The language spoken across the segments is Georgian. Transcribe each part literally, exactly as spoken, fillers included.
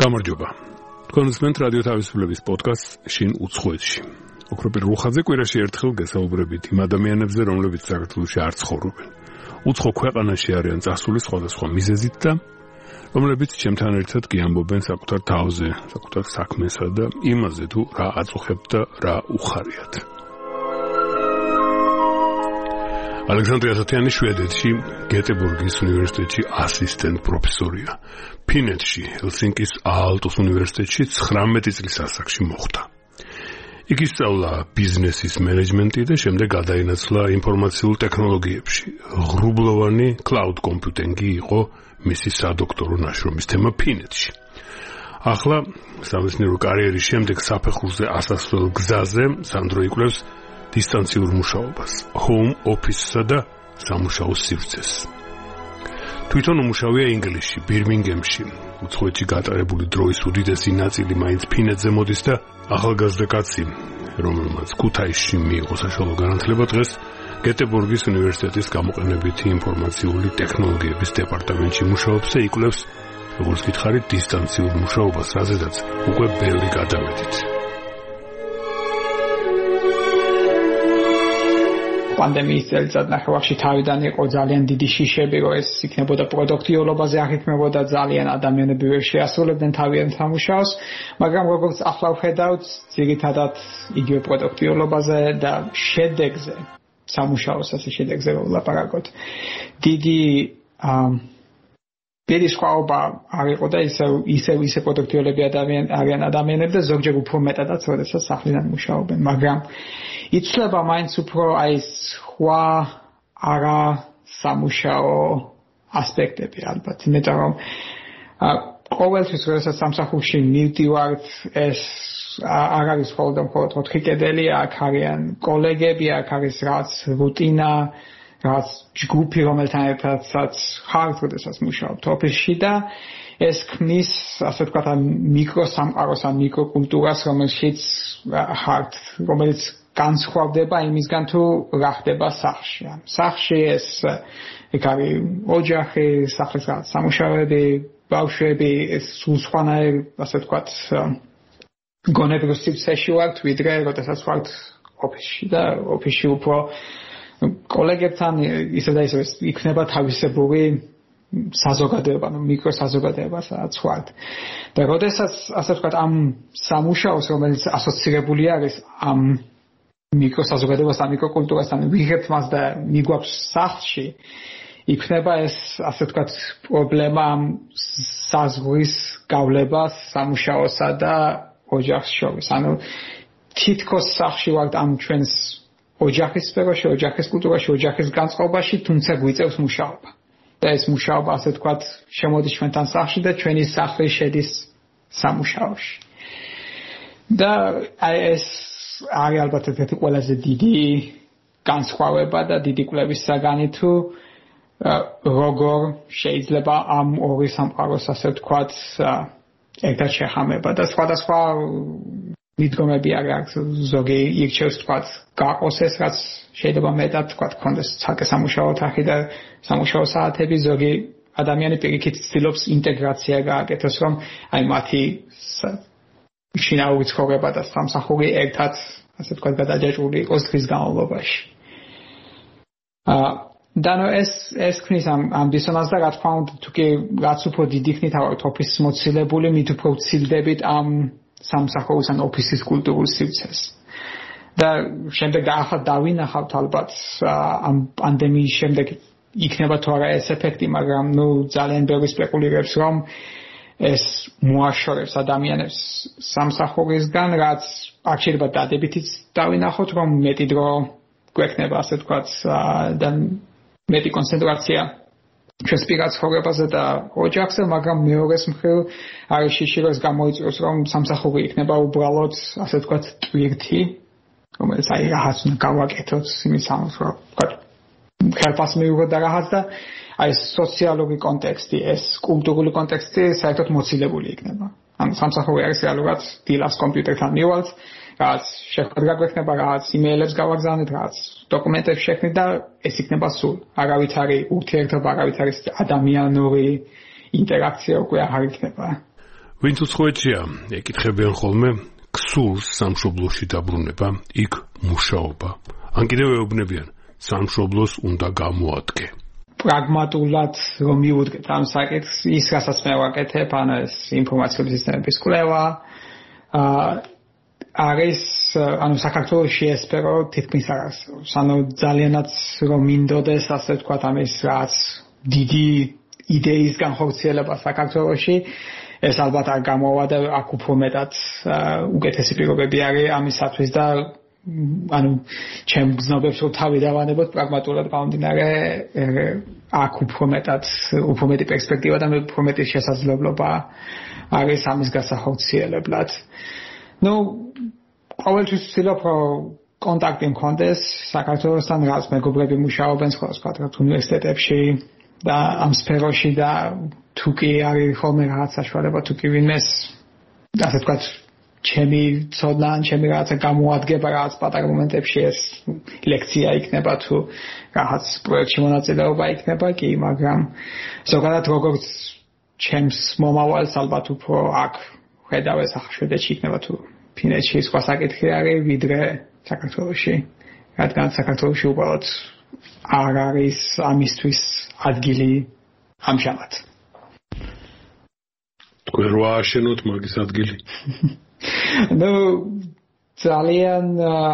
გამარჯობა. თქვენ უსმენთ რადიო თავისუფლების პოდკასტს შინ უცხოეთში. ოქროპირ რუხაძე კვირაში ერთხელ გესაუბრებით იმ ადამიანებზე, რომლებიც საქართველოში არ ცხოვრობენ. უცხო ქვეყანაში არიან წასული სხვადასხვა მიზეზით და რომლებიც ჩემთან ერთად კი ამბობენ საკუთარ თავზე, საკუთარ საქმესა და იმაზე თუ რა აწუხებთ და რა უხარიათ. ალექსანდრე ასათიანი შვედეთში, გეტებორგის უნივერსიტეტში ასისტენტ პროფესორია. ფინეთში, ჰელსინკის აალტოს უნივერსიტეტში ცხრამეტი წლის ასაკში მოხვდა. იქ ისწავლა ბიზნესის მენეჯმენტი და შემდეგ გადაინაცვლა ინფორმაციულ ტექნოლოგიებში. ღრუბლოვანი cloud computing-ი იყო მისი სადოქტორო ნაშრომის თემა ფინეთში. ახლა სამეცნიერო კარიერის შემდეგ საფეხურზე ასასვლელ გზაზე სანდრო იკვლევს დისტანციურ მუშაობას, home office-სა და სამუშაო სივრცეს. თვითონ უმუშავია ინგლისში, ბირმინგემში. უცხოეთში გატარებული დროის უდიდესი ნაწილი მაინც ფინეთზე მოდის და ახალგაზრდა კაცი, რომელმაც ქუთაისში მიიღო საშუალო განათლება, დღეს გეტებორგის უნივერსიტეტის გამოყენებითი ინფორმაციული ტექნოლოგიების დეპარტამენტში მუშაობს და იკვლევს, როგორც გითხარით, დისტანციურ მუშაობას, რაზედაც უკვე ბევრი გადამეტით. პანდემიის წელიწადნახევარში თავიდან იყო ძალიან დიდი შიშები, რომ ეს იქნებოდა პროდუქტიულობაზე აღიქმებოდა, ძალიან ადამიანები ვერ შეასრულებდნენ თავიანთ სამუშაოს, მაგრამ როგორც ახლა ვხედავთ, ძირითადად იგივე პროდუქტიულობაზე და შედეგზე, სამუშაოს ასე შედეგზე ვლაპარაკობთ. დიდი დიდი სხვაობა არ იყო და ისევ ისევ ისე პროდუქტიულები არიან ადამიანები და ზოგჯერ უფრო მეტადაც, როდესაც სახლიდან მუშაობენ, მაგრამ იცლება მაინც უფრო აი სხვა არა სამუშაო ასპექტები ალბათ, იმიტომ რომ ყოველთვის როდესაც სამსახურში მივდივართ, ეს არ არის მხოლოდ მხოლოდ ოთხი კედელი, აქ არიან კოლეგები, აქ არის რაც რუტინა, რაც ჯგუფი, რომელთან ერთადაც ხართ, როდესაც მუშაობთ ოფისში და ეს ქმნის, ასე ვთქვათ, მიკროსამყაროს ან მიკროკულტურას, რომელშიც ხართ, რომელიც განსხვავდება იმისგან თუ რა ხდება სახლში. სახლში ეს იქ არის ოჯახი, სახლის სამუშაოები, ბავშვები, ეს სულ სხვანაირი, ასე ვთქვათ, გონებრივ სივრცეში ვართ, ვიდრე როდესაც ვართ ოფისში და ოფისში უფრო კოლეგებთან ისე და ისე იქნება თავისებური საზოგადოება, მიკროსაზოგადოება, სადაც ვართ. და როდესაც, ასე ვთქვათ, ამ სამუშაოს, რომელიც ასოცირებული არის ამ მიკროსაზოგადოებასთან, მიკროკულტურასთან ვიღებთ მას და მიგვაქვს სახლში, იქნება ეს, ასე ვთქვათ, პრობლემა საზღვრის გავლებას სამუშაოსა და ოჯახს შორის. ანუ თითქოს სახლში ვართ ამ ჩვენს ოჯახის სფეროში, ოჯახის კულტურაში, ოჯახის განწყობაში, თუმცა გვიწევს მუშაობა. და ეს მუშაობა, ასე ვთქვათ, შემოდის ჩვენთან სახლში და ჩვენი სახლი შედის სამუშაოში. და აი ეს არის ალბათ ერთი ყველაზე დიდი განსხვავება და დიდი კვლევის საგანი თუ როგორ შეიძლება ამ ორი სამყაროს, ასე ვთქვათ, ერთად შეხამება და სხვადასხვა მიდგომები არის, ზოგი ირჩევს, ვთქვათ, გაყოს ეს, რაც შეიძლება მეტად, ვთქვათ, ქონდეს ცალკე სამუშაო ოთახი და სამუშაო საათები, ზოგი ადამიანი პირიქით ცდილობს ინტეგრაცია გააკეთოს, რომ აი მათი შინაური ცხოვრება და სამსახური ერთად, ასე ვთქვათ, გადაჯაჭვული იყოს დღის განმავლობაში. და ნუ ეს ეს ქმნის ამ ამ დისონანსს და რა თქმა უნდა, თუ კი რაც უფრო დიდი ხნით ავართ ოფისის მოცილებული, მით უფრო ვცილდებით ამ სამსახურის ან ოფისის კულტურულ სივრცეს. და შემდეგ და ახლა დავინახავთ ალბათ ამ პანდემიის შემდეგ იქნება თუ არა ეს ეფექტი, მაგრამ ნუ ძალიან ბევრი სპეკულირებს, რომ ეს მოაშორებს ადამიანებს სამსახურისგან, რაც აქ შეიძლება დადებითიც დავინახოთ, რომ მეტი დრო გვექნება, ასე ვთქვათ, და მეტი კონცენტრაცია ჩვენს პირად ცხოვრებაზე და ოჯახზე, მაგრამ მეორეს მხრივ არის შიში, რომ გამოიწვევს, რომ სამსახური იქნება უბრალოდ, ასე ვთქვათ, ტვირთი, რომელიც აი რაღაც უნდა გავაკეთოთ, იმის სამსახური, ვთქვათ, ხელფას მივიღოთ და რაღაც და აი სოციალური კონტექსტი, ეს კულტურული კონტექსტი საერთოდ მოცილებული იქნება. ანუ სამსახური არის რეალურად დილას კომპიუტერთან მივალთ, რაც შეხვედრა გვექნება, რაც იმეილებს გავაგზავნეთ, რაც დოკუმენტებს შექმნით და ეს იქნება სულ. არავით არის ურთიერთობა, არავით არის ადამიანური ინტერაქცია უკვე აღარ იქნება. ვინც უცხოეთშია, ეკითხებიან ხოლმე ქსურს სამშობლოში დაბრუნება, იქ მუშაობა. ან კიდევ ეუბნებიან, სამშობლოს უნდა გამოადგე. პრაგმატულად რომ მივუდგეთ ამ საკითხს, ის რასაც მე ვაკეთებ, ანუ ეს ინფორმაციული სისტემების კვლევა, არის ანუ საქართველოში ესპერო თითქმის არ არსებობს. ანუ ძალიანაც რომ მინდოდეს, ასე ვთქვათ, ამის რაც დიდი იდეის განხორციელება საქართველოში, ეს ალბათ არ გამოვა და აქ უფრო მეტად უკეთესი პირობები არის ამისათვის და ანუ ჩემ გზნობებს რომ თავი დავანებოთ პრაგმატულად გამომდინარე აქ უფრო მეტად უფრო მეტი პერსპექტივა და უფრო მეტი შესაძლებლობა არის ამის გასახორციელებლად. ნუ ყოველთვის ვცდილობ რომ კონტაქტი მქონდეს საქართველოსთან, რაც მეგობრები მუშაობენ სხვადასხვა უნივერსიტეტებში და ამ სფეროში და თუ კი არის ხოლმე რაღაც საშუალება თუ კი ვინმეს ასე ვთქვათ ჩემი ცოდნა ან ჩემი რაღაცა გამოადგება რაღაც პატარა მომენტებში ეს ლექცია იქნება თუ რაღაც პროექტში მონაწილეობა იქნება კი, მაგრამ ზოგადად როგორც ჩემს მომავალს ალბათ უფრო აქ ხედავ ეს შვედეთში იქნება თუ ფინეთში სხვა საკითხი არის ვიდრე საქართველოში, რადგან საქართველოში უბრალოდ არ არის ამისთვის ადგილი ამჟამად. თქვენ რა აშენოთ მაგის ადგილი? ნუ ძალიან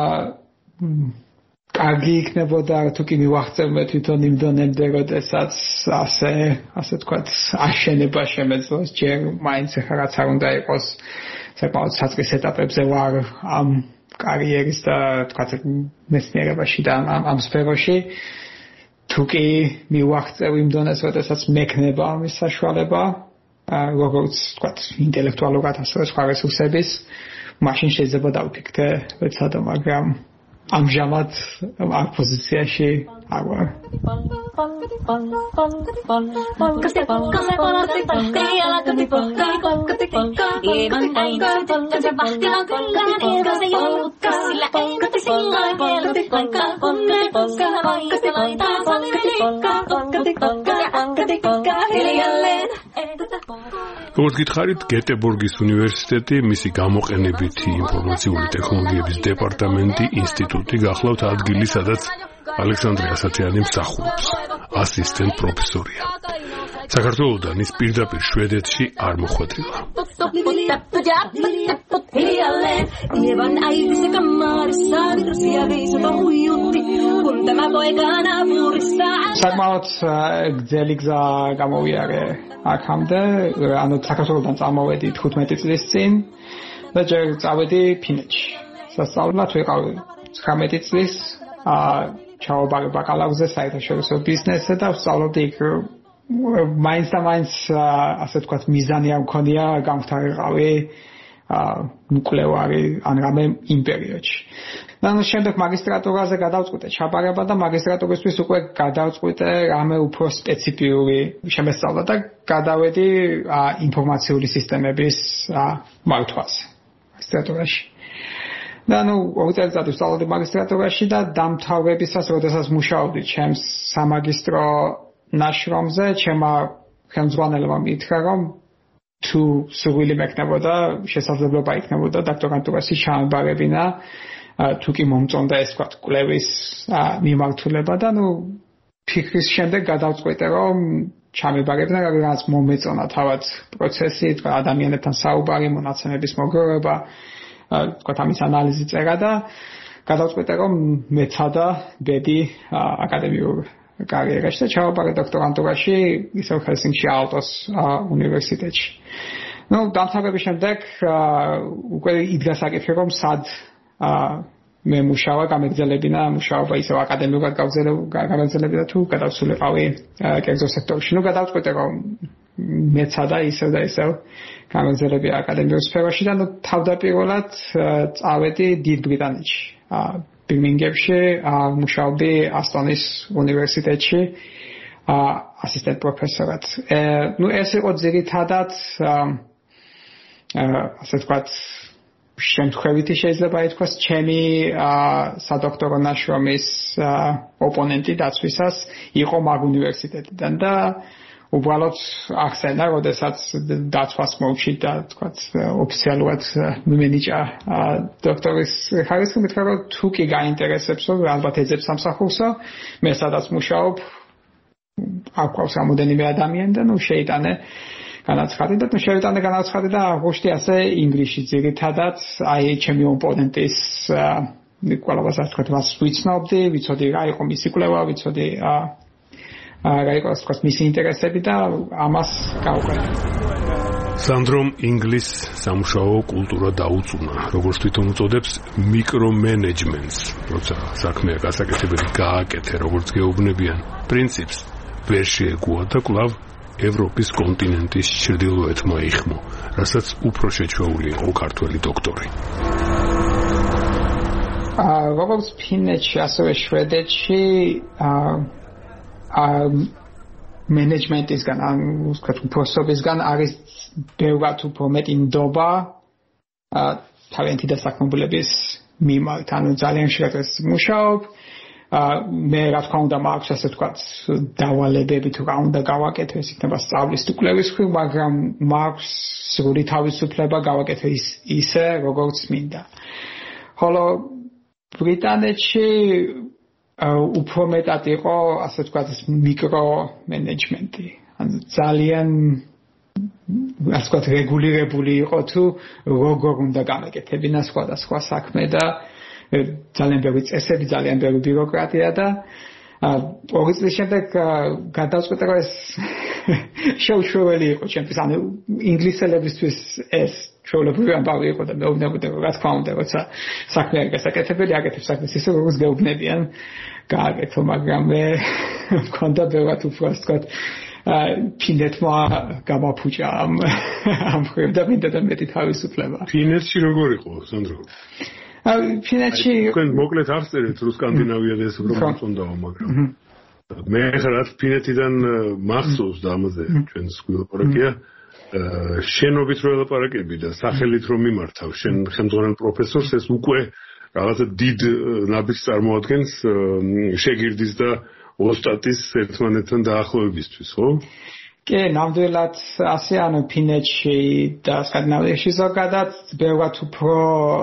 კარგი იქნებოდა თუ კი მივახცევ მე თვითონ იმ დონემდე, როდესაც ასე ასე ვთქვათ აშენება შემეძლოს, ჯერ მაინც ახლა რაც არ უნდა იყოს საკმაოდ საწყის ეტაპებზე ვარ ამ კარიერის და ვთქვათ მეცნიერებაში და ამ ამ სფეროში. თუ კი მივახცევ იმ დონეს, როდესაც მექნება ამის საშუალება, როგორც ვთქვათ ინტელექტუალურად ასევე სხვა რესურსების, მაშინ შეიძლება დავფიქრდე ეცადო, მაგრამ ამჟამად ამ პოზიციაში არ ვარ. როგორც გითხარით, გეტებორგის უნივერსიტეტი, მისი გამოყენებითი ინფორმაციული ტექნოლოგიების დეპარტამენტი, ინსტიტუტი გახლავთ ადგილი, სადაც ალექსანდრე ასათიანი მსახურობს, ასისტენტ პროფესორია. საქართველოდან ის პირდაპირ შვედეთში არ მოხვედრილა. საკმაოდ გრძელი გზა გამოვიარე აქამდე, ანუ საქართველოდან წამოვედი თხუთმეტი წლის წინ და ჯერ წავედი ფინეთში. სასწავლებლად ვიყავი ცხრამეტი წლის, ჩავაბარე ბაკალავრზე საერთაშორისო ბიზნესზე და ვსწავლობდი იქ. მაინც და მაინც ასე ვთქვათ მიზანი არ მქონია გამختარიყავი მკვლევარი ან რამე იმ პერიოდში. ანუ შემდეგ მაგისტრატურაზე გადავწყვიტე ჩაბარება და მაგისტრატურისთვის უკვე გადავწყვიტე რამე უფრო სპეციფიური შემოსწავლა და გადავედი ინფორმაციული სისტემების მართვაზე მაგისტრატურაში. და ნუ ორი წელიწადი ვსწავლობდი მაგისტრატურაში და დამთავრებისას, როდესაც მუშაობდი ჩემს სამაგისტრო ნაშრომზე, ჩემმა ხელმძღვანელმა მითხრა, რომ თუ სურვილი მექნებოდა, შესაძლებლობა იქნებოდა დოქტორანტურაში ჩაამბარებინა, თუ კი მომწონდა ეს ვთქვათ კვლევის მიმართულება და ნუ ფიქრის შემდეგ გადავწყვიტე, რომ ჩამებარებინა, რაც მომეწონა თავად პროცესი, თქვა ადამიანებთან საუბარი, მონაცემების მოგროვება, თქვა ამის ანალიზი წერა და გადავწყვიტე, რომ მეცადა ბედი აკადემიურ კარიერაში და ჩავაბარე დოქტორანტურაში ისევ ჰელსინკში აალტოს უნივერსიტეტში. ნუ დამთავრების შემდეგ უკვე იდგა საკითხი, რომ სად მე მუშაობა გამეგზელებინა, მუშაობა ისევ აკადემიურად გამეგზელებინა თუ გადავსულიყავი კერძო სექტორში. ნუ გადავწყვიტე, რომ მეცადა ისევ და ისევ გამეგზელებია აკადემიურ სფეროში და ნუ თავდაპირველად წავედი დიდ ბრიტანეთში. ბირმინგემში მუშაობდი ასტონის უნივერსიტეტში ასისტენტ პროფესორად. ნუ ეს იყო ძირითადად ასე ვთქვათ შემთხვევითი შეიძლება ითქვას ჩემი სადოქტორო ნაშრომის ოპონენტი დაცვისას იყო მაგ უნივერსიტეტიდან და უბრალოდ ახსენა, როდესაც დაცვას მოვჩით და თქვათ ოფიციალურად მიენიჭა დოქტორის ხარისხი, მითხრა რომ თუ კი გაინტერესებსო, ალბათ ეძებს სამსახურსო, მე სადაც მუშაობ, აქვს რამოდენიმე ადამიანი და ნუ შეიტანე განაცხადი და ნუ შევიტანე განაცხადი და აღვნიშნე ასე ინგლისში ძირითადად აი ჩემი ოპონენტის ყველას ასე თქვათ მას ვიცნობდი, ვიცოდი რა იყო მისი კვლევა, ვიცოდი რა იყო ასე თქვათ მისი ინტერესები და ამას გავუკეთე. სანდრომ ინგლის სამუშაო კულტურა დაუწუნა, როგორც თვითონ უწოდებს მიკრომენეჯმენტს, როცა საქმეა გასაკეთებელი გააკეთე, როგორც გეუბნებიან პრინციპს ვერ შეეგუა და კვლავ ევროპის კონტინენტის ჩრდილოეთმა იხმო, რასაც უფრო შეჩვეული იყო ქართველი დოქტორი. როგორც ფინეთში, ასევე შვედეთში მენეჯმენტისგან, ან ვთქვათ, უპროსობისგან არის ბევრად უფრო მეტი ნდობა თავიანთი დასაქმებულების მიმართ, ანუ ძალიან შეერეს მუშაობ. მე რა თქმა უნდა მაქვს ასე ვთქვათ დავალებები თუ რა უნდა გავაკეთო, ეს იქნება სწავლის თუ კვლევის მხრივ, მაგრამ მაქვს სრული თავისუფლება გავაკეთო ისე, როგორც მინდა. ხოლო ბრიტანეთში უფრო მეტად იყო ასე ვთქვათ მიკრომენეჯმენტი. ანუ ძალიან ასე ვთქვათ რეგულირებული იყო თუ როგორ უნდა გამეკეთებინა სხვადასხვა საქმე და ძალიან ბევრი წესები, ძალიან ბევრი ბიუროკრატია და ორი წლის შემდეგ გადავწყვეტე რომ ეს შეუჩვეველი იყო ჩემთვის, ანუ ინგლისელებისთვის ეს ჩვეულებრივი ამბავი იყო და მეუბნებოდი რომ რა თქმა უნდა, როცა საქმე არის გასაკეთებელი, აკეთებ საქმეს ისე როგორც გეუბნებიან გააკეთო, მაგრამ მე მქონდა ბევრად უფრო ასე ვთქვათ ფინეთმა გამაფუჭა ამ ამ ხრივ და მინდა და მეტი თავისუფლება. ფინეთში როგორ იყო, სანდრო? ფინეთში თქვენ მოკლედ აღწერეთ რომ სკანდინავიად ეს უფრო მოწონდაო, მაგრამ მე ხარ ფინეთიდან მახსოვს და ამაზე ჩვენს გულაპარაკია შენობით რო ელაპარაკები და სახელით რომ მიმართავ შენ ხელმძღვანელ პროფესორს, ეს უკვე რაღაცა დიდ ნაბიჯს წარმოადგენს შეგირდის და ოსტატის ერთმანეთთან დაახლოებისთვის, ხო? კი, ნამდვილად ასე, ანუ ფინეთში და სკანდინავიაში ზოგადად ბევრად უფრო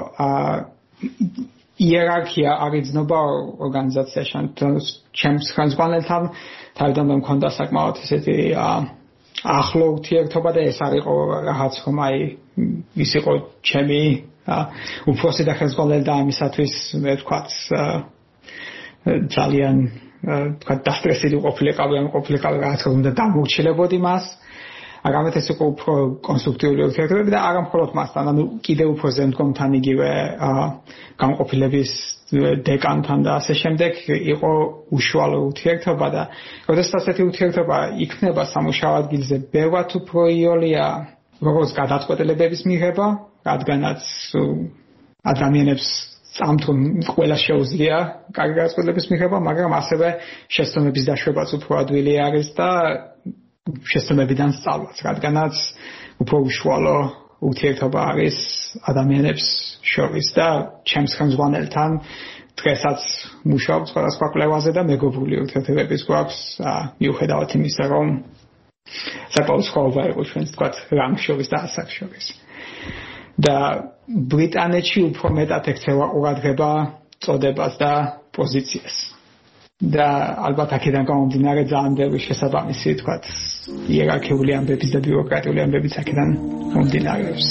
იერარქია აღიძნობა ორგანიზაციაში. ჩემს ხელმძღვანელთან თავიდან მე მქონდა საკმაოდ ესეთი ახლო ურთიერთობა და ეს არის რაღაც რომ აი ის იყო ჩემი უფროსი და ხელმძღვანელი და ამისათვის მე ვთქვათ ძალიან ვთქვათ დასტრესილი ყოფილიყავი, ამ ყოფილიყავი რაღაც უნდა დამორჩილებოდი მას. აგამეთ ეს იყო უფრო კონსტრუქტიული ურთიერთობები და არა მხოლოდ მასთან, ანუ კიდევ უფრო ზემდგომთან იგივე განყოფილების დეკანთან და ასე შემდეგ იყო უშუალო ურთიერთობა და როდესაც ასეთი ურთიერთობა იქნება სამუშაო ადგილზე, ბევრად უფრო იოლია როგორც გადაწყვეტილებების მიღება, რადგანაც ადამიანებს წამთ რომ ყველა შეუძლია კარგი გადაწყვეტილების მიღება, მაგრამ ასევე შეცდომების დაშვებაც უფრო ადვილი არის და შეცდომებიდან სწავლაც, რადგანაც უფრო უშუალო ურთიერთობა არის ადამიანებს შორის და ჩემს ხელმძღვანელთან დღესაც მუშაობ სხვადასხვა კვლევაზე და მეგობრული ურთიერთობების გვაქვს, მიუხედავად იმისა, რომ საკმაოდ სხვაობა იყო ჩვენს თქვათ რამ შორის და ასაკ შორის. და ბრიტანეთში უფრო მეტად ექცევა ყურადღება წოდებას და პოზიციას. და ალბათ აქედან გამომდინარე ძალიან ბევრი შესაბამისი თქვათ იერარქიული ამბების და ბიუროკრატიული ამბებიც აქედან მომდინარეობს.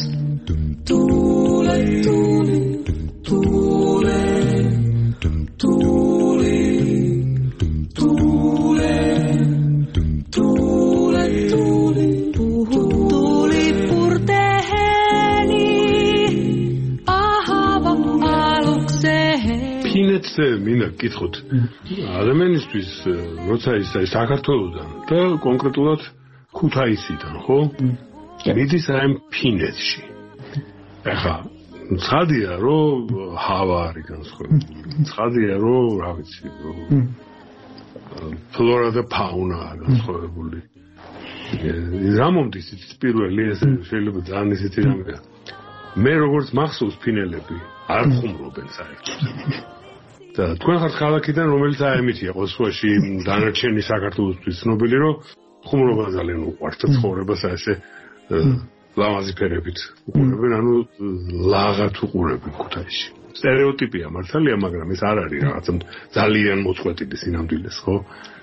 ფინეთზე მინდა გკითხოთ ადამიანისთვის როცა ის არის საქართველოსდან და კონკრეტულად ქუთაისიდან, ხო? მიდის აი ფინეთში. ახლა ცხადია რომ ჰავა არის განსხვავებული. ცხადია რომ რა ვიცი, რომ ფლორა და ფაუნა განსხვავებული. რა მომდის ის პირველი ეს შეიძლება ძალიან ისეთი რამეა. მე როგორც მახსოვს ფინელები არ ხუმრობენ საერთოდ. და თქვენ ხართ ქალაქიდან რომელიც აემითია ყოველშვაში დანარჩენი საქართველოსთვის ცნობილი რომ ხუმრობა ძალიან უყვართ ცხოვრებას ასე ლამაზი ფერებით უყურებენ ანუ ლაღად უყურებენ ქუთაისში. სტერეოტიპია მართალია მაგრამ ეს არ არის რაღაცა ძალიან მოწყვეტილი სინამდვილეს ხო?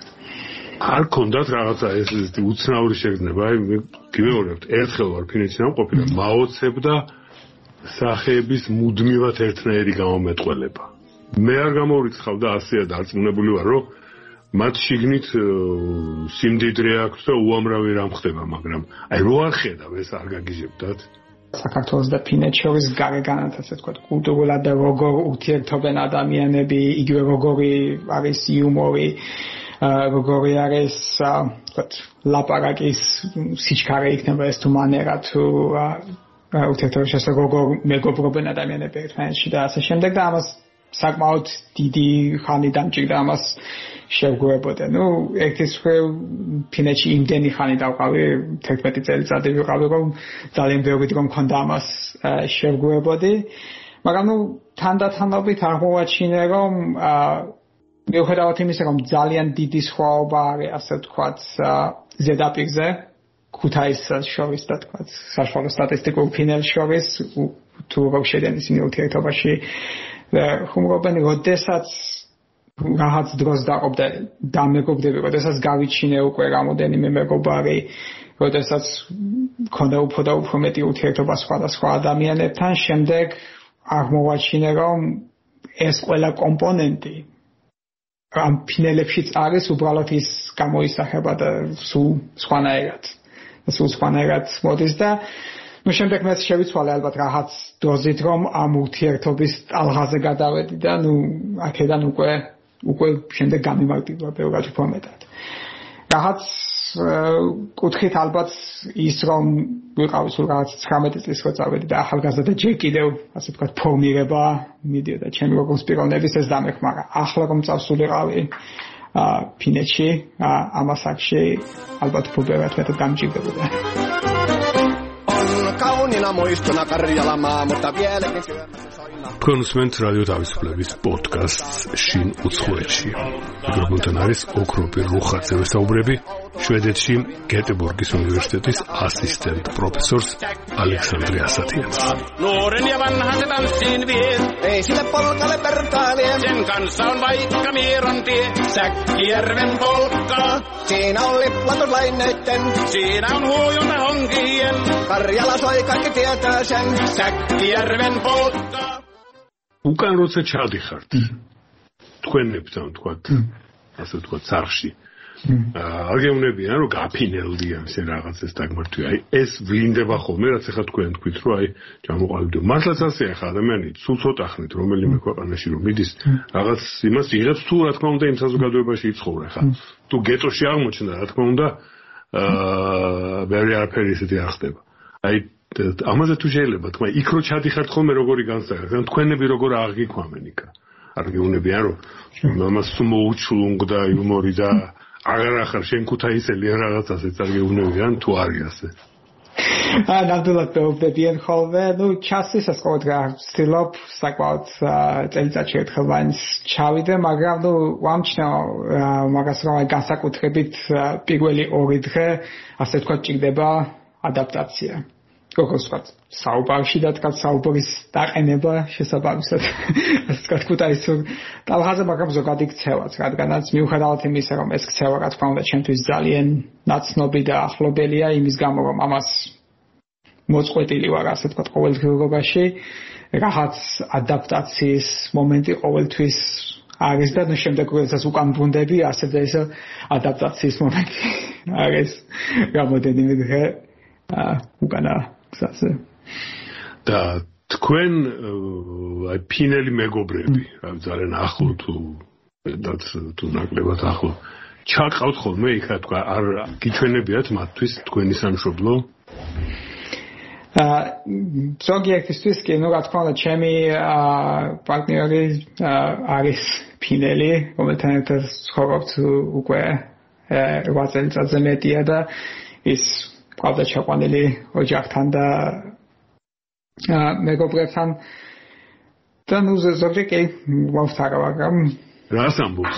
არ ქონდათ რაღაცა ეს უცნაური შეგრძნება აი გიმეორებთ ერთხელ ვარ ფინეთში ნამყოფი და მაოცებდა სახეების მუდმივად ერთნაირი გამომეტყველება. მე არ გამორიცხავდა ასეა დარწმუნებული ვარ რომ მათ შიგნით სიმდიდრე აქვს და უამრავი რამ ხდება მაგრამ აი რო არ ხედავ ეს არ გაგიჟებდათ საქართველოს და ფინეთს შორის გარეგანად ასე ვთქვათ კულტურულად და როგორ ურთიერთობენ ადამიანები იგივე როგორი არის იუმორი როგორი არის ვთქვათ ლაპარაკის სიჩქარე იქნება ეს თუ მანერა თუ ურთიერთობის შესახებ როგორ მეგობრობენ ადამიანები ერთმანეთში და ასე შემდეგ და ამას საკმაოდ დიდი ხანი დამჭირდა ამას შევგუებოდა. ნუ ერთის მხრივ ფინეთში იმდენი ხანი დავყავი თერთმეტი წელიწადი ვიყავი რომ ძალიან ბევრი დრო მქონდა ამას შევგუებოდი. მაგრამ ნუ თანდათანობით აღმოვაჩინე რომ მიუხედავად იმისა რომ ძალიან დიდი სხვაობა არის ასე ვთქვათ ზედაპირზე ქუთაისს შორის და თქვათ საშუალო სტატისტიკურ ფინეთს შორის თუ როგორ შედიან ისინი ურთიერთობაში ხუმრობენ როდესაც რაღაც დროს დაყობდა დამეგობრდები, როდესაც გავიჩინე უკვე რამოდენიმე მეგობარი, როდესაც მქონდა უფრო და უფრო მეტი ურთიერთობა სხვადასხვა ადამიანებთან, შემდეგ აღმოვაჩინე რომ ეს ყველა კომპონენტი ამ ფინელებშიც არის უბრალოდ ის გამოისახება და სულ სხვანაირად. სულ სხვანაირად მოდის და ну შემდეგ მე შევიცვალე ალბათ რაღაც დოზით რომ ამ ურთიერთობის ტალღაზე გადავედი და ну აქედან უკვე უკვე შემდეგ გამიმარტივა ბევრად უფრო მეტად. რაღაც კუთხით ალბათ ის რომ ვიყავი სულ რაღაც ცხრამეტი წლის რო წავედი და ახალგაზრდა ჯერ კიდევ ასე ვთქვათ ფორმირება მიდიოდა ჩემი როგორც პიროვნების ეს დამეხმარა. ახლა რომ წავსულიყავი ფინეთში ამას აქში ალბათ უფრო ბევრად მეტად გამჭირდებოდა. Kauniina muistona Karjala maa, mutta vieläkin syömässä soina. თქვენ უსმენთ რადიო თავისუფლების პოდკასტს შინ უცხოეთში. მიკროფონთან არის ოქროპი რუხაძე ვესაუბრები შვედეთში გეტებორგის უნივერსიტეტის ასისტენტ პროფესორს ალექსანდრე ასათიანს. Nuoren ja vanhan se tanssiin vie. Ei sille polkalle vertailee. Sen kanssa on vaikka Mieron tie. Säkkijärven polkka. Siinä on liplatuslaineitten. Siinä on huojuna honkien. Karjala soi kaikki tietää sen. Säkkijärven polkka. უკან როცა ჩადიხართ თქვენებთან თქვათ ასე თქვათ სახლში არ გეუბნებიან რომ გაფინელდიან ესე რაღაცას დაგმართვი აი ეს ვლინდება ხოლმე რაც ახლა თქვენ თქვით რომ აი ჩამოყალიბდო მართლაც ასე ახლა ადამიანი სულ ცოტა ხნით რომელიმე ქვეყანაში რომ მიდის რაღაც იმას იღებს თუ რა თქმა უნდა იმ საზოგადოებაში იცხოვრა ხა თუ გეტოში აღმოჩნდა რა თქმა უნდა აა ბევრი არაფერი ისეთი არ ხდება აი ამაზე თუ შეიძლება თქვა იქ რო ჩადიხართ ხოლმე როგორი განსაკუთრებით ან თქვენები როგორ აღიქვამენ იქა არ გეუბნებიან რომ ამას მოუჩლუნგდა იუმორი და აღარ ახარ შენ ქუთაისელი ან რაღაცასაც არ გეუბნებიან თუ არის ასე აა ნამდვილად ვეუბნებიან ხოლმე ნუ ჩასისას ყოველდღე ვცდილობ საკმაოდ წელიწადში ერთხელ მაინც ჩავიდე მაგრამ ნუ ვამჩნევ მაგას რომ აი განსაკუთრებით პირველი ორი დღე ასე თქვა ჭირდება ადაპტაცია როგორც ვთქვათ, საუბარში და თქვათ საუბრის დაყენება შესაბამისად. ასე თქვათ, ქუთაისურ ტალღაზე მაგრამ ზოგადი ქცევაც, რადგანაც მიუხედავად იმისა, რომ ეს ქცევა რა თქმა უნდა ჩემთვის ძალიან ნაცნობი და ახლობელია, იმის გამო რომ ამას მოწყვეტილი ვარ, ასე თქვათ, ყოველდღიურობაში, რაღაც ადაპტაციის მომენტი ყოველთვის არის და ნუ შემდეგ როდესაც უკან ბრუნდები, ასე და ეს ადაპტაციის მომენტი არის რამოდენიმე დღე უკანა ასე და თქვენ აი ფინელი მეგობრები ძალიან ახლო თუ თუ ნაკლებად ახლო ჩაყავთ ხოლმე იქა თქვა არ გიჩვენებიათ მათთვის თქვენი სამშობლო აა ზოგიერთისთვის კი ნუ რა თქმა უნდა ჩემი პარტნიორი არის ფინელი რომელთან ერთად ცხოვრობთ უკვე რვა წელიწადზე მეტია და ის pravda ჩაყვანილი ოჯახთან და მეგობრებთან და ნუ ზოგჯერ კი ვავსთარავ, მაგრამ რას ამბობს?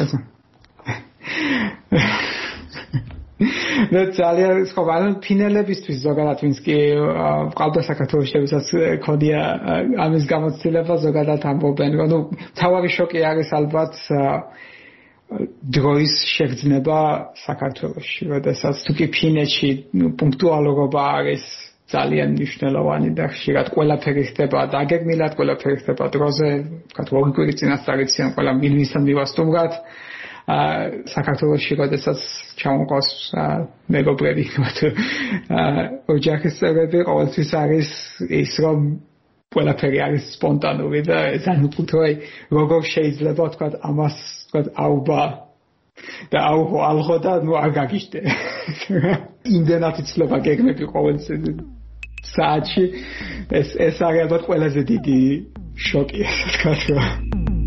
და ძალიან სხვაგვარი ფინელებისთვის ზოგადად ვინც კი ყავდა საქართველოს შეესაც ქონია ამის გამოცდილება ზოგადად ამბობენ რომ ნუ თავარი შოკი არის ალბათ დროის შეგრძნება საქართველოში, როდესაც თუ კი ფინეთში პუნქტუალურობა არის ძალიან მნიშვნელოვანი და ხშირად ყველაფერი ხდება დაგეგმილად, ყველაფერი ხდება დროზე, ვთქვათ, ლოგიკური წინასწარიციან ყველა მილვისთან მივასტუმრად. საქართველოში როდესაც ჩამოყავს მეგობრები, ოჯახის წევრები, ყოველთვის არის ის რომ ყველაფერი არის სპონტანური და განუყუთროა როგორ შეიძლება ვთქვათ ამას ვთქვათ აუბა და აუღო ალღო და ნუ არ გაგიშტე. იმდენად იცლება გეგმები ყოველ საათში ეს ეს არის ალბათ ყველაზე დიდი შოკი ასე ვთქვათ.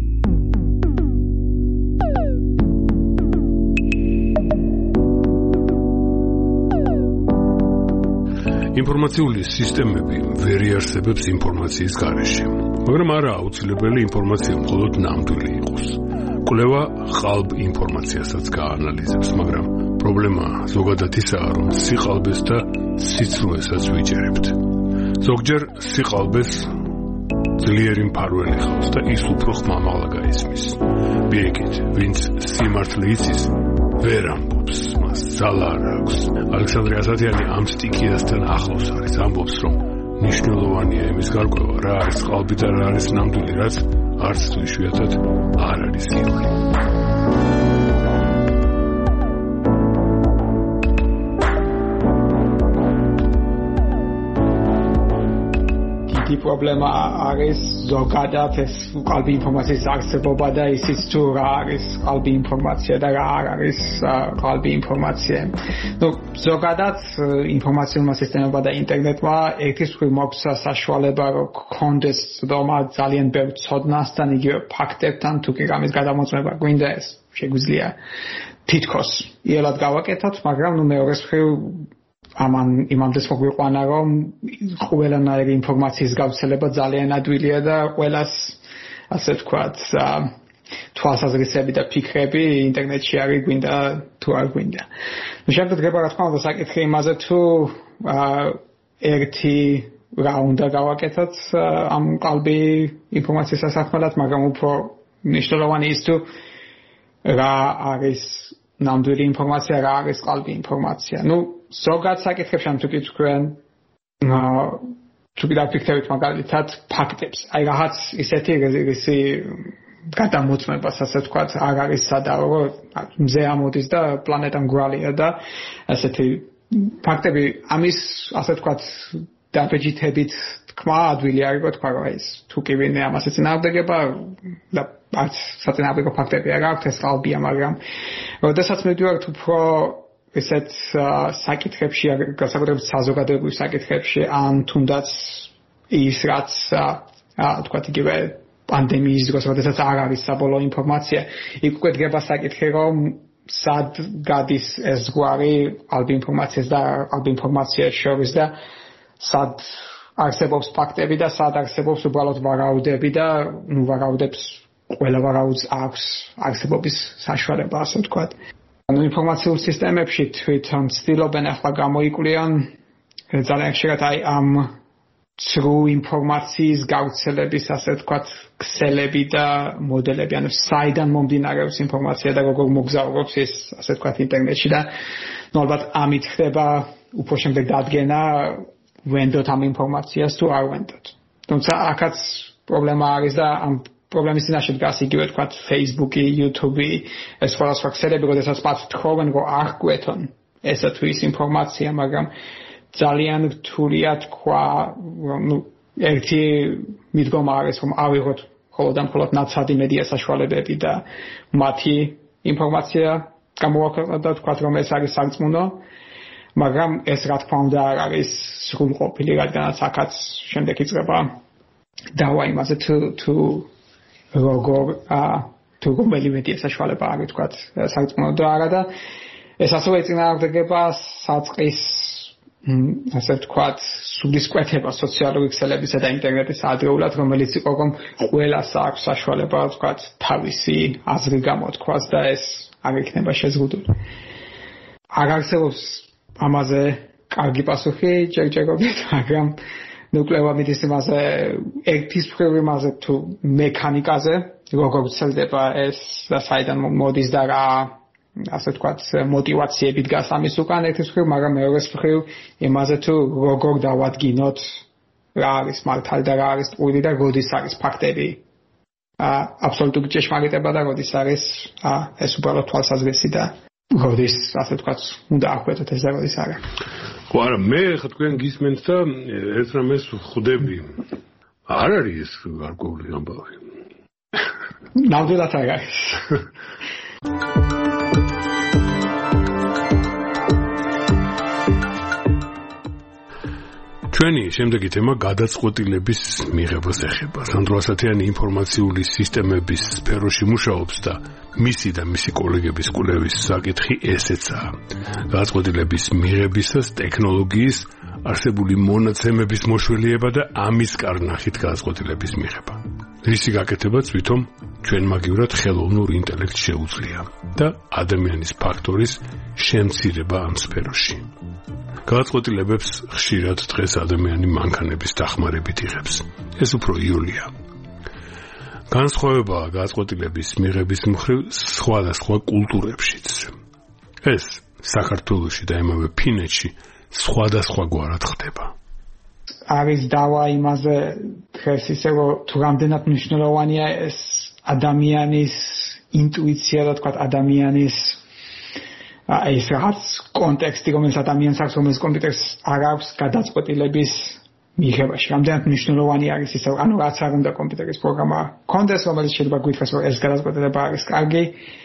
ინფორმაციული სისტემები ვერ იარსებებს ინფორმაციის გარეშე, მაგრამ არა აუცილებელი ინფორმაცია მხოლოდ ნამდვილი იყოს. კვლევა ყალბ ინფორმაციასაც გაანალიზებს, მაგრამ პრობლემა ზოგადად ისაა, რომ სიყალბეს და სიცრუესაც ვიჭერებთ. ზოგჯერ სიყალბეს ძლიერი მფარველი ხავს და ის უფრო ხმამაღლა გაისმის. პირიქით, ვინც სიმართლე იცის, ვერ ამბობს, მას ძალა არ აქვს. ალექსანდრე ასათიანი ამ სტიქიასთან ახლოს არის, ამბობს, რომ მნიშვნელოვანია იმის გარკვევა, რა არის ყალბი და რა არის ნამდვილი, რაც არც თუ იშვიათად არ არის სრული. დიდი პრობლემა არის ზოგადად ეს ყალბი ინფორმაციის არსებობა და ისიც თუ რა არის ყალბი ინფორმაცია და რა არ არის ყალბი ინფორმაცია. ნუ ზოგადად ინფორმაციული სისტემებმა და ინტერნეტმა ერთის მხრივ მოაქვს საშუალება რომ გქონდეს ცდომა ძალიან ბევრ ცოდნასთან, იგივე ფაქტებთან, თუ კი რამის გადამოწმება გვინდა ეს შეგვიძლია თითქოს იელად გავაკეთოთ, მაგრამ ნუ მეორეს მხრივ ამან იმამდე მოგვიყვანა რომ ყველანაირი ინფორმაციის გავრცელება ძალიან ადვილია და ყველას ასე ვთქვათ თვალსაზრისები და ფიქრები ინტერნეტში არის გვინდა თუ არ გვინდა. ნუ შემდგება რა თქმა უნდა საკითხი იმაზე თუ ერთი რა უნდა გავაკეთოთ ამ ყალბი ინფორმაციის სასახმელად, მაგრამ უფრო მნიშვნელოვანი ის თუ რა არის ნამდვილი ინფორმაცია, რა არის ყალბი ინფორმაცია. ნუ ზოგად საკითხებში თუ კი თქვენ თუ კი დაფიქრებით მაგალითად ფაქტებს, აი რაღაც ისეთი რისი გადამოწმებას ასე ვთქვათ არ არის სადავო, მზე ამოდის და პლანეტა მგვალია და ასეთი ფაქტები ამის ასე ვთქვათ დაბეჯითებით თქმა ადვილი არის რომ თქვა რომ ეს თუ კი ვინმე ამას ეწინააღმდეგება და არც საწინააღმდეგო ფაქტები არ აქვს ეს ყალბია, მაგრამ როდესაც მივდივართ უფრო ესეთ საკითხებში, განსაკუთრებით საზოგადოებრივ საკითხებში, ან თუნდაც ის რაც თქვათ იგივე პანდემიის დროს, როდესაც არ არის საბოლოო ინფორმაცია, იქ უკვე დგება საკითხი, რომ სად გადის ეს ზღვარი ყალბი ინფორმაციას და ყალბი ინფორმაციას შორის და სად არსებობს ფაქტები და სად არსებობს უბრალოდ ვარაუდები და ნუ ვარაუდებს ყველა ვარაუდს აქვს არსებობის საშუალება, ასე ვთქვათ. ანუ ინფორმაციულ სისტემებში თვითონ ცდილობენ ახლა გამოიკვლიონ ძალიან ხშირად აი ამ ცრუ ინფორმაციის გავრცელების ასე ვთქვათ ქსელები და მოდელები, ანუ საიდან მომდინარეობს ინფორმაცია და როგორ მოგზაურობს ეს ასე ვთქვათ ინტერნეტში და ნუ ალბათ ამით ხდება უფრო შემდეგ დადგენა ვენდოთ ამ ინფორმაციას თუ არ ვენდოთ. თუმცა აქაც პრობლემა არის და ამ პრობლემის წინაშე დგას იგივე თქვათ Facebook-ი, YouTube-ი, ეს სხვადასხვა ქსელები, როდესაც მათ თხოვენ რომ არ გვეთონ ესა თუ ის ინფორმაცია, მაგრამ ძალიან რთულია თქვა, ნუ ერთი მიდგომა არის რომ ავიღოთ მხოლოდ და მხოლოდ ნაცადი მედია საშუალებები და მათი ინფორმაცია გამოვაქვეყნოთ და თქვათ რომ ეს არის სარწმუნო, მაგრამ ეს რა თქმა უნდა არ არის სრულყოფილი, რადგანაც აქაც შემდეგ იწყება დავა იმაზე თუ თუ როგორ თუ რომელი მედია საშუალება არის თქვათ სარწმუნო და არა და ეს ასევე ეწინააღმდეგება საწყის ასე ვთქვათ, სულისკვეთება სოციალური ქსელებისა და ინტერნეტის ადრეულად, რომელიც იყო რომ ყველას აქვს საშუალება, ვთქვათ, თავისი აზრი გამოთქვას და ეს არ იქნება შეზღუდული. არ არსებობს ამაზე კარგი პასუხი ჯერჯერობით, მაგრამ ნუ კვლევა მიდის იმაზე, ერთის მხრივ იმაზე თუ მექანიკაზე, როგორ ვრცელდება ეს და საიდან მოდის და რა ასე ვთქვათ, мотиваციები დგას ამის უკან ერთის მხრივ, მაგრამ მეორეს მხრივ იმაზე თუ როგორ დავადგინოთ რა არის მართალი და რა არის ტყუილი და როდის არის ფაქტები აბსოლუტური ჭეშმარიტება და როდის არის ეს უბრალოდ თვალსაზრისი და როდის ასე ვთქვათ უნდა აღვეთოთ ეს და როდის არა. ხო არა, მე ხა თქვენ გისმენთ და ერთ რამეს ხვდები. არ არის ეს გარკვეული ამბავი. ნამდვილად არ არის. ჩვენი შემდეგი თემა გადაწყვეტილების მიღებას ეხება. სანდრო ასათიანი ინფორმაციული სისტემების სფეროში მუშაობს და მისი და მისი კოლეგების კვლევის საკითხი ესეცაა. გადაწყვეტილების მიღებისას ტექნოლოგიის არსებული მონაცემების მოშველიება და ამის კარნახით გადაწყვეტილების მიღება. რისი გაკეთებაც ვითომ ჩვენ მაგივრად ხელოვნურ ინტელექტს შეუძლია და ადამიანის ფაქტორის შემცირება ამ სფეროში. გადაწყვეტილებებს ხშირად დღეს ადამიანი მანქანების დახმარებით იღებს. ეს უფრო იოლია. განსხვავებაა გადაწყვეტილების მიღების მხრივ სხვადასხვა კულტურებშიც. ეს საქართველოში და იმავე ფინეთში სხვადასხვაგვარად ხდება. არის დავა იმაზე დღეს ისე რომ თუ რამდენად მნიშვნელოვანია ეს ადამიანის ინტუიცია და თქვა ადამიანის ეს რაღაც კონტექსტი, რომელიც ადამიანს აქვს, რომელიც კომპიუტერს არ აქვს გადაწყვეტილების მიღებაში. რამდენად მნიშვნელოვანი არის ის, ანუ რაც არ უნდა კომპიუტერის პროგრამა კონდეს, რომელიც შეიძლება გვითხრას, რომ ეს გადაწყვეტილება არის კარგი.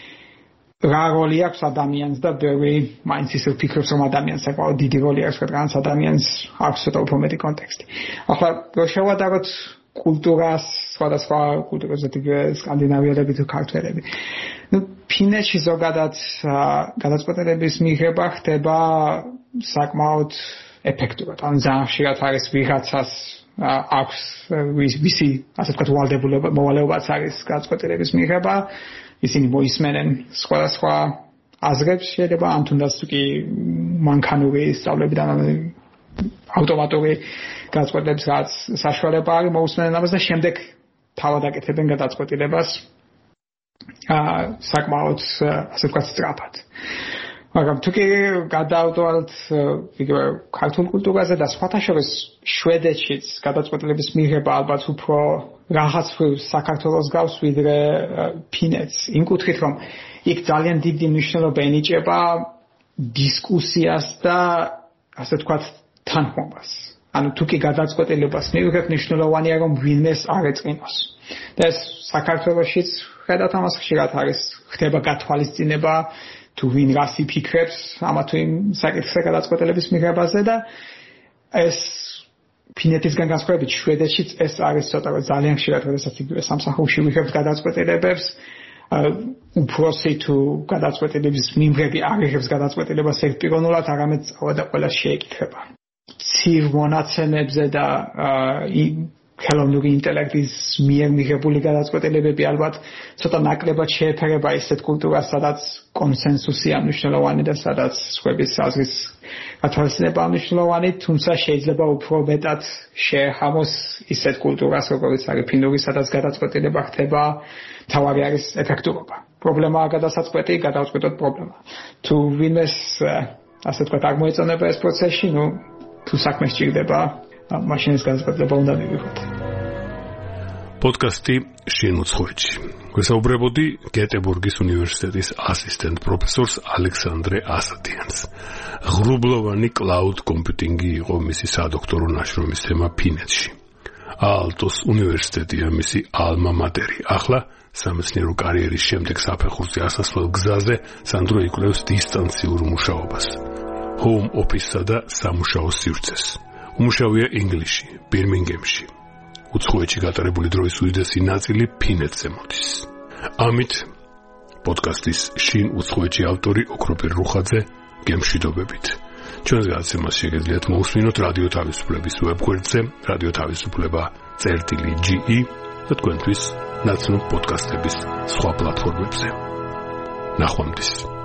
რა როლი აქვს ადამიანს და ბევრი მაინც ისე ვფიქრობს, რომ ადამიანს საკმაოდ დიდი როლი აქვს, რადგან ადამიანს აქვს ცოტა უფრო მეტი კონტექსტი. ახლა რო შევადაროთ კულტურას, სხვადასხვა კულტურაზე სკანდინავიელები თუ ქართველები. ნუ ფინეთში ზოგადად გადაწყვეტილების მიღება ხდება საკმაოდ ეფექტურად. ან ძალიან ხშირად არის ვიღაცას აქვს ვისი, ასე ვთქვათ, ვალდებულება, მოვალეობაც არის გადაწყვეტილების მიღება. ისინი მოისმენენ სხვადასხვა აზრებს შეიძლება, ან თუნდაც კი მანქანური სწავლებიდან ავტომატური გადაწყვეტილების რაც საშუალება არის მოусმენენ ამას და შემდეგ თავად აკეთებენ გადაწყვეტილებას აა საკმაოდ ასე ვთქვათ სწრაფად. მაგრამ თუ კი გადავდვალთ იგივე ქართულ კულტურაზე და სხვათა შორის შვედეთშიც გადაწყვეტილების მიღება ალბათ უფრო რაღაც საქართველოს გავს ვიდრე ფინეთს. იმ კუთხით რომ იქ ძალიან დიდი მნიშვნელობა ენიჭება დისკუსიას და ასე ვთქვათ თანხმობას. ანუ თუ კი გადაწყვეტილებას მივიღებთ მნიშვნელოვანია რომ ვინმეს არ ეწყინოს. და ეს საქართველოშიც ხედავთ ამას ხშირად არის ხდება გათვალისწინება თუ ვინ რას იფიქრებს ამა თუ იმ საკითხზე გადაწყვეტილების მიღებაზე და ეს ფინეთისგან განსხვავებით შვედეთშიც ეს არის ცოტა ძალიან ხშირად როდესაც იგივე სამსახურში ვიღებთ გადაწყვეტილებებს უფროსი თუ გადაწყვეტილების მიმღები არ იღებს გადაწყვეტილებას ერთპიროვნულად, არამედ წავა და ყველას შეეკითხება. ცივ მონაცემებზე და ხელოვნური ინტელექტის მიერ მიღებული გადაწყვეტილებები ალბათ ცოტა ნაკლებად შეეფერება ისეთ კულტურას, სადაც კონსენსუსია მნიშვნელოვანი და სადაც სხვების აზრის გათვალისწინება მნიშვნელოვანი, თუმცა შეიძლება უფრო მეტად შეეხამოს ისეთ კულტურას, როგორც არის ფინური, სადაც გადაწყვეტილება ხდება, თავარი არის ეფექტურობა. პრობლემაა გადასაწყვეტი, გადავწყვეტოთ პრობლემა. თუ ვინმეს ასე ვთქვათ არ მოეწონება ეს პროცესში, ნუ თუ საქმე სჭირდება მაშინ ეს გადაწყვეტილება უნდა მივიღოთ. პოდკასტი შინ უცხოეთში. ვესაუბრებოდი გეტებორგის უნივერსიტეტის ასისტენტ პროფესორს ალექსანდრე ასათიანს. ღრუბლოვანი კლაუდ კომპიუტინგი იყო მისი სადოქტორო ნაშრომის თემა ფინეთში. აალტოს უნივერსიტეტია მისი ალმა მატერი. ახლა სამეცნიერო კარიერის შემდეგ საფეხურზე ასასვლელ გზაზე სანდრო იკვლევს დისტანციურ მუშაობას, home office-სა და სამუშაო სივრცეს. უმუშავია ინგლისში, ბირმინგემში. უცხოეთში გატარებული დროის უდიდესი ნაწილი ფინეთზე მოდის. ამით პოდკასტის შინ უცხოეთში ავტორი ოქროპირ რუხაძე გემშვიდობებით. ჩვენს გადაცემას შეგიძლიათ მოусმინოთ რადიო თავისუფლების ვებგვერდზე, რადიო თავისუფლება წერტილი ჯი და თქვენთვის ნაცნობ პოდკასტების სხვა პლატფორმებზე. ნახვამდის.